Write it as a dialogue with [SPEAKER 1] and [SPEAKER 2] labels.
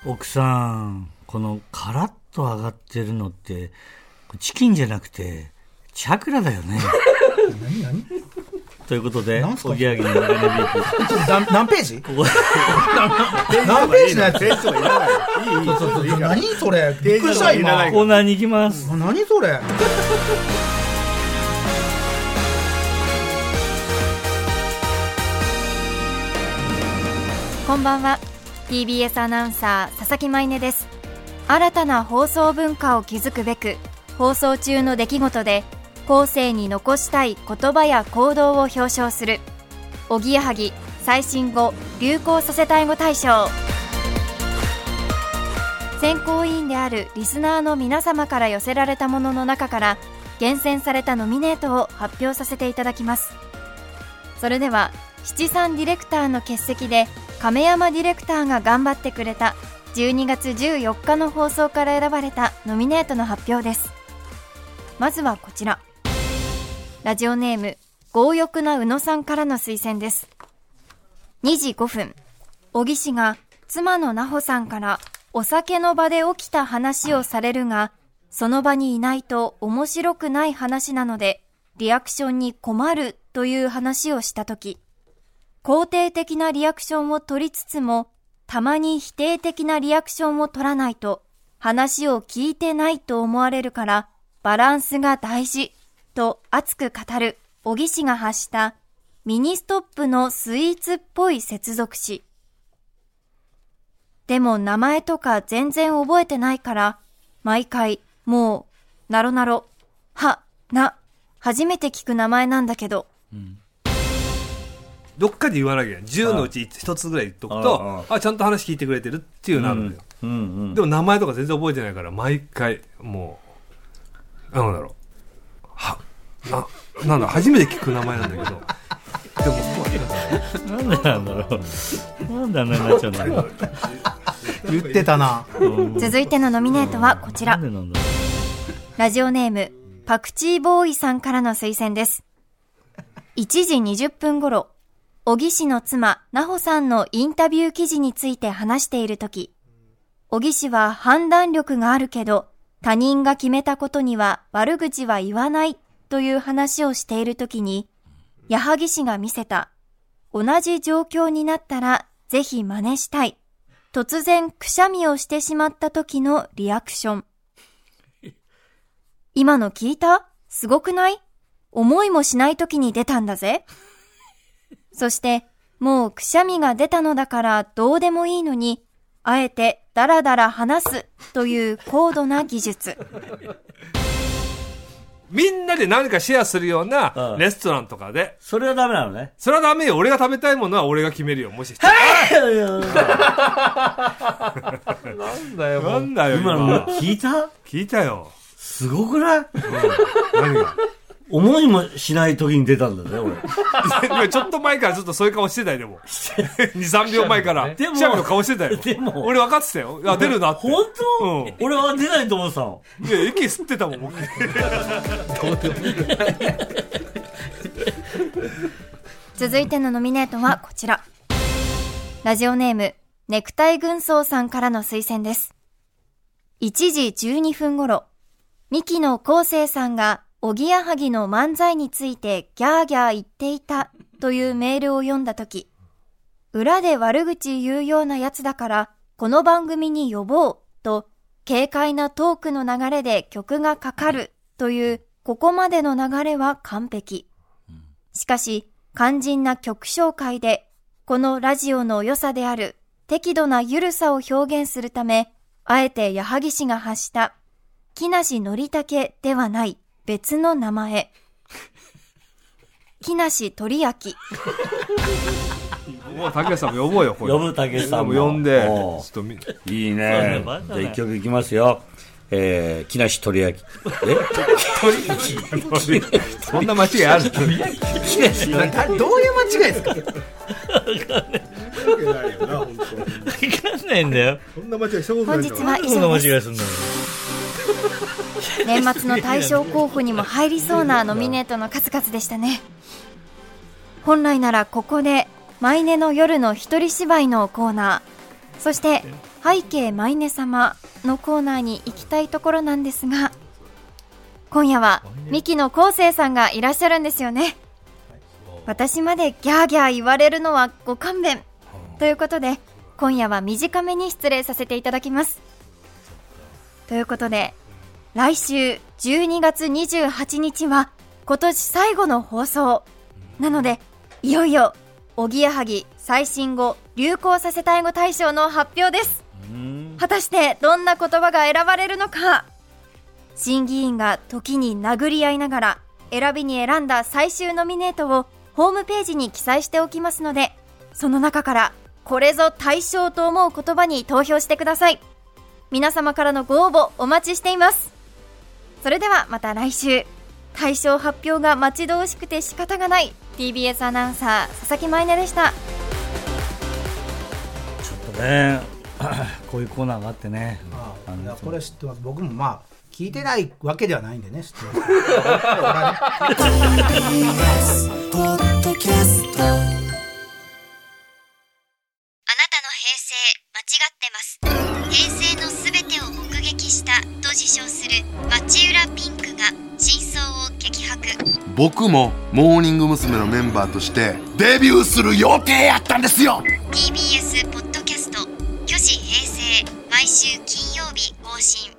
[SPEAKER 1] 奥さん、このカラッと上がってるのってチキンじゃなくてチャクラだよね。
[SPEAKER 2] 何
[SPEAKER 1] ということで、おぎやはぎの長ネビー
[SPEAKER 2] キ何ページ
[SPEAKER 1] ここ
[SPEAKER 2] 何ページのやつ何それびっくりした今。
[SPEAKER 1] コーナーに行きます。
[SPEAKER 2] 何それ。
[SPEAKER 3] こんばんは。 TBS アナウンサー佐々木舞音です。新たな放送文化を築くべく、放送中の出来事で後世に残したい言葉や行動を表彰するおぎやはぎ最新語・流行させたい語大賞。選考委員であるリスナーの皆様から寄せられたものの中から厳選されたノミネートを発表させていただきます。それでは七三ディレクターの欠席で亀山ディレクターが頑張ってくれた12月14日の放送から選ばれたノミネートの発表です。まずはこちら、ラジオネーム強欲な宇野さんからの推薦です。2時5分、小木氏が妻の奈穂さんからお酒の場で起きた話をされるが、その場にいないと面白くない話なのでリアクションに困るという話をしたとき、肯定的なリアクションを取りつつもたまに否定的なリアクションを取らないと話を聞いてないと思われるからバランスが大事と熱く語る小木氏が発したミニストップのスイーツっぽい接続詞。でも名前とか全然覚えてないから毎回もうなろなろはな初めて聞く名前なんだけど、
[SPEAKER 4] どっかで言わなきゃ10のうち1つぐらい言っとくとちゃんと話聞いてくれてるっていうなるんだよ、でも名前とか全然覚えてないから毎回もうなんだろうなんだ初めて聞く名前なんだけどでも
[SPEAKER 1] なんでなんだろう。なんであんなになっちゃうんだろう。
[SPEAKER 2] 言ってたな。
[SPEAKER 3] 続いてのノミネートはこちら、
[SPEAKER 1] なんでなんだろ
[SPEAKER 3] ラジオネームパクチーボーイさんからの推薦です。1時20分頃、小木氏の妻奈穂さんのインタビュー記事について話しているとき、小木氏は判断力があるけど他人が決めたことには悪口は言わないという話をしているときに、矢作氏が見せた同じ状況になったらぜひ真似したい、突然くしゃみをしてしまった時のリアクション。今の聞いた？すごくない？思いもしない時に出たんだぜ。そしてもうくしゃみが出たのだからどうでもいいのに、あえてダラダラ話すという高度な技術。
[SPEAKER 4] みんなで何かシェアするようなレストランとかで、
[SPEAKER 1] それはダメなのね。
[SPEAKER 4] それはダメよ。俺が食べたいものは俺が決めるよ。もし
[SPEAKER 2] なんだよ
[SPEAKER 4] なんだよ
[SPEAKER 1] 今の聞いた？
[SPEAKER 4] 聞いたよ。
[SPEAKER 1] すごくない？
[SPEAKER 4] 何が
[SPEAKER 1] 思いもしない時に出たんだね、俺。
[SPEAKER 4] ちょっと前からずっとそういう顔してたよ。でも 2,3 秒前から
[SPEAKER 1] でも
[SPEAKER 4] シャミの顔してたよ。
[SPEAKER 1] でも
[SPEAKER 4] 俺分かってたよ。出るなって。
[SPEAKER 1] 本当？
[SPEAKER 4] うん、
[SPEAKER 1] 俺は出ないと思ってたの。
[SPEAKER 4] いや息吸ってたもん僕。
[SPEAKER 3] 続いてのノミネートはこちら、ラジオネームネクタイ軍曹さんからの推薦です。1時12分頃、ミキの昴生さんがおぎやはぎの漫才についてギャーギャー言っていたというメールを読んだとき、裏で悪口言うようなやつだからこの番組に呼ぼうと軽快なトークの流れで曲がかかるというここまでの流れは完璧。しかし肝心な曲紹介でこのラジオの良さである適度なゆるさを表現するため、あえて矢作氏が発した木梨憲武ではない別の名前、木梨鳥明。
[SPEAKER 4] もう竹さんも呼ぼうよ。これ
[SPEAKER 1] 呼ぶ竹さんも
[SPEAKER 4] 呼んでちょっと
[SPEAKER 1] いいね。じゃあ一曲いきますよ。木梨鳥明。
[SPEAKER 4] そんな間違いある？
[SPEAKER 2] どういう間違いですか？
[SPEAKER 1] 分かんないんだよ。
[SPEAKER 4] そんな間違いしたことない。
[SPEAKER 3] 本日は以
[SPEAKER 1] そんな間
[SPEAKER 3] 上です。
[SPEAKER 1] 違いすんのよ。
[SPEAKER 3] 年末の大賞候補にも入りそうなノミネートの数々でしたね。本来ならここでマイネの夜の一人芝居のコーナー、そして背景マイネ様のコーナーに行きたいところなんですが、今夜はミキの昴生さんがいらっしゃるんですよね。私までギャーギャー言われるのはご勘弁ということで、今夜は短めに失礼させていただきます。ということで、来週12月28日は今年最後の放送なので、いよいよおぎやはぎ最新語・流行させたい語大賞の発表です。果たしてどんな言葉が選ばれるのか。審議員が時に殴り合いながら選びに選んだ最終ノミネートをホームページに記載しておきますので、その中からこれぞ大賞と思う言葉に投票してください。皆様からのご応募お待ちしています。それではまた来週。大賞発表が待ち遠しくて仕方がない TBS アナウンサー佐々木舞音でした。
[SPEAKER 1] ちょっとねこういうコーナーがあってね、
[SPEAKER 2] いやこれ知ってます。僕もまあ聞いてないわけではないんでね、知ってます。
[SPEAKER 5] ポッドキャスト。あなたの平成間違ってます。平成のすべてを目撃したと自称する町浦ピンクが真相を激白。
[SPEAKER 6] 僕もモーニング娘。のメンバーとしてデビューする予定やったんですよ。
[SPEAKER 5] TBS ポッドキャスト、虚子平成、毎週金曜日更新。